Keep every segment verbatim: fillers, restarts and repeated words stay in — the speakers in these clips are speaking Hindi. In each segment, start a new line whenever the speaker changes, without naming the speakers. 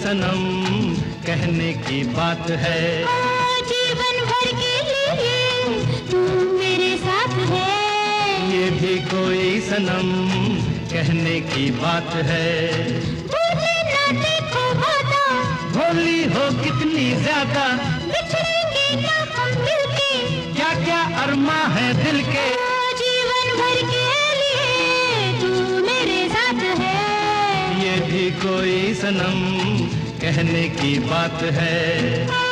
सनम कहने की बात है।
जीवन भर के लिए तू मेरे साथ है,
ये भी कोई सनम कहने की बात है।
भूले ना देखो वादा,
भोली हो कितनी ज्यादा,
बिछड़ेंगे ना हम मिलके,
क्या क्या अरमा है दिल के।
जीवन भर के लिए तू मेरे साथ है,
ये भी कोई सनम कहने की बात है।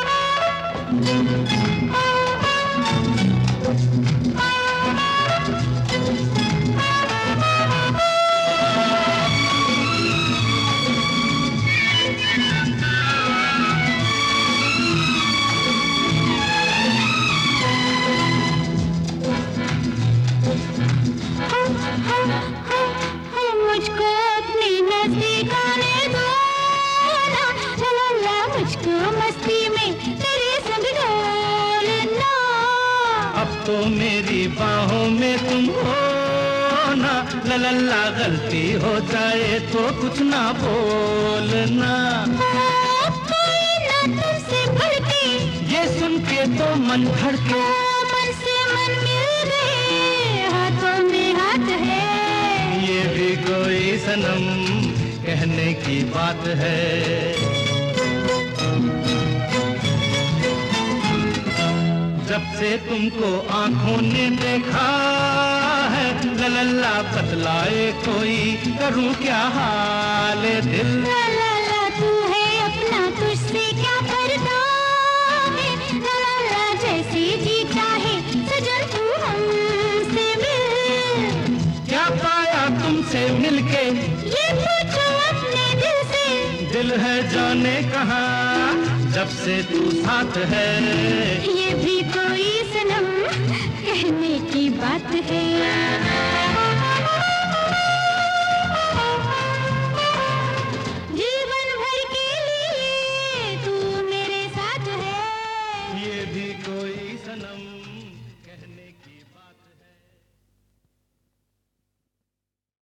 मुझको अपनी नजदीक आने दो ना, ला ला ला, मुझको मस्ती में तेरे संग डोलना।
अब तो मेरी बाहों में तुम हो ना, ललल्ला गलती हो जाए तो कुछ ना बोलना।
कोई ना तुमसे बढ़के,
ये सुन के तो मन धड़के,
मन से मन मिल गए, हाथों में हाथ है,
ये भी कोई सनम कहने की बात है। जब से तुमको आंखों ने देखा है, ललल्ला बतलाए कोई, करूं क्या हाल दिल।
ला ला ला, तू है अपना, तुझसे क्या पर्दा है, ला ला ला, जैसे जी चाहे सजन तू हमसे मिल।
क्या पाया तुमसे मिलके,
ये पूछो अपने दिल से,
दिल है जाने कहाँ, जब से तू साथ है,
ये भी कोई सनम कहने की